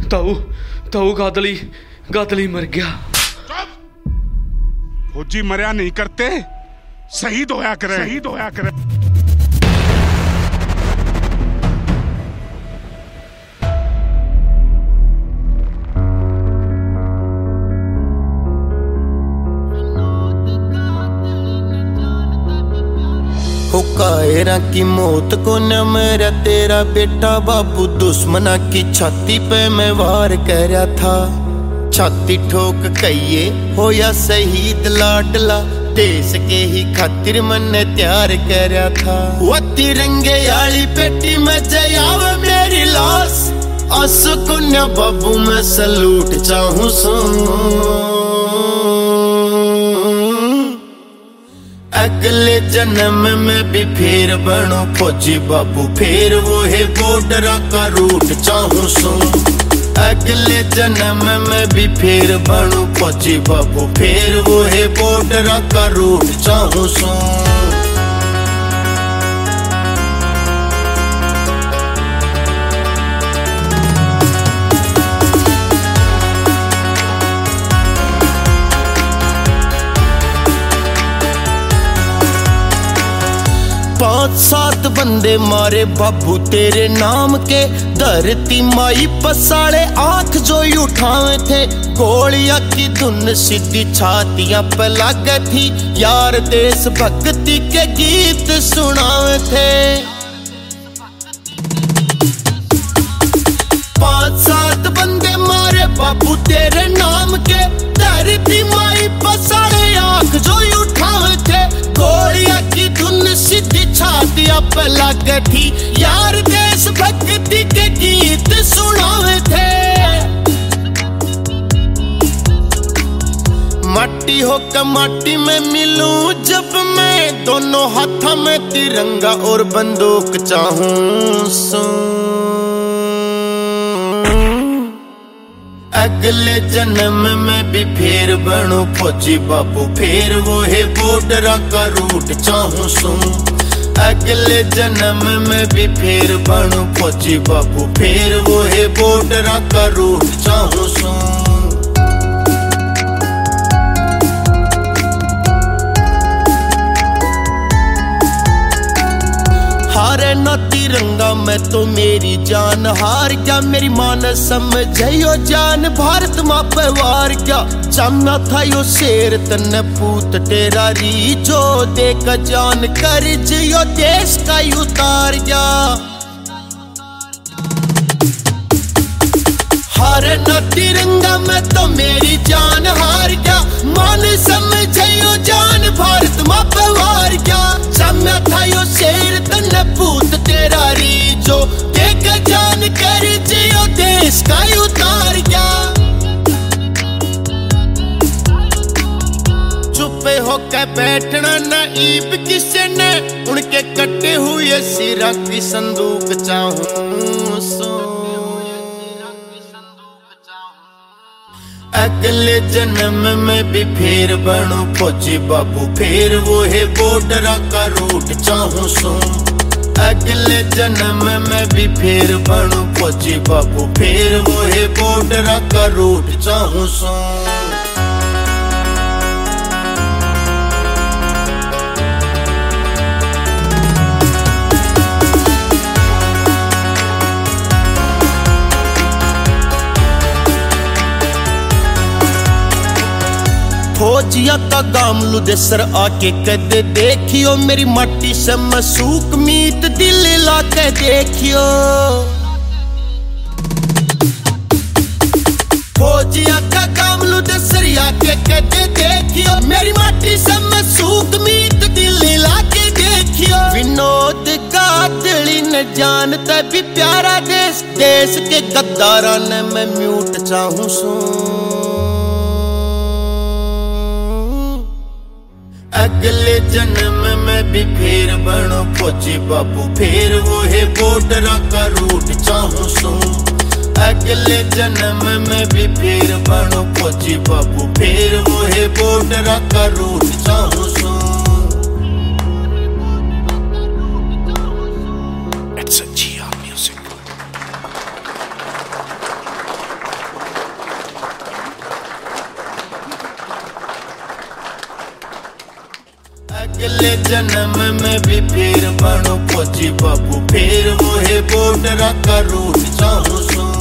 ताऊ ताऊ गादली मर गया। फौजी मरिया नहीं करते, शहीद होया करे। कायरा की मौत को न मेरा तेरा बेटा बाबू, दुश्मना की छाती पे मैं वार कर रहा था। छाती ठोक कहिए हो या शहीद लाडला, देश के ही खातिर मैंने तैयार कर रहा था। वो तिरंगे वाली पेटी में जयाव मेरी लाश, आंसू को न बाबू मैं सलूट चाहूं सो। अगले जन्म में भी फिर बनो फौजी बाबू, फिर वो है बॉर्डर का रूट चाहूं सो। अगले जन्म में भी फिर बनो फौजी बाबू, फिर वो है बॉर्डर का रूट चाहूं सो। 5-7 बंदे मारे बाबू तेरे नाम के, धरती माई पसाड़े आंख जो उठावे थे। गोलियां की धुन सीधी छातियां पे लागे थी, यार देश भक्ति के गीत सुनावे थे। 5-7 बंदे मारे बाबू तेरे नाम के, धरती माई पसाड़े आंख जो उठावे थे। गोलियां की धुन सीधी छातियां पे लागे थी, यार देश भक्ति के गीत सुनावे थे। माटी होकर माटी में मिलूं जब मैं, दोनों हाथों में तिरंगा और बंदूक चाहूं सो। अगले जन्म में भी फिर बनो फौजी बाबू, फिर वो है बॉर्डर का रूट चाहूं सो। अगले जन्म में भी फिर बनो फौजी बाबू, फिर वो है बॉर्डर का रूट चाहूं सो। हारे न तिरंगा मैं तो मेरी जान हार गया, मेरी मां ने समझो जान भारत मां पे वार गया। जमना था यो शेर तन्ने पूत तेरा री, जो देख जान कर जियो देश का उतार गया। हारे न तिरंगा मैं तो मेरी जान हार गया, मां ने समझो जान भारत मां पे वार गया। जमना था यो शेर तन्ने पूत तेरा री, जो देख जान कर जियो देश का उतार गया। चुपे होकर बैठना नाइब किसे ने, उनके कटे हुए सिरा की संदूक चाहूं सो। अगले जन्म में भी फिर बनो फौजी बाबू, फिर वो है बॉर्डर का रूट चाहूं सो। अगले जन्म में भी फिर बनो फौजी बाबू, फिर वो है बॉर्डर का रूट चाहूं सो। फौजिया का गामलू दे सर आके कदे देखियो, मेरी माटी से मसूक मीत दिल लाके देखियो। फौजिया का गामलू दे सर आके कदे देखियो, मेरी माटी से मसूक मीत दिल लाके देखियो। विनोद गादली न जानता भी प्यारा देश, देश के गद्दारा ने मैं म्यूट चाहूं सो। अगले जन्म में भी फिर बनो फौजी बाबू, फिर वो है बॉर्डर का रूट चाहूं सो। अगले जन्म में भी फिर बनो फौजी बाबू, फिर वो है बॉर्डर का रूट चाहूं सो। It's a GR music. अगले जन्म में भी फिर बनो फौजी बाबू, फिर वो है बॉर्डर का रूट चाहूं सो।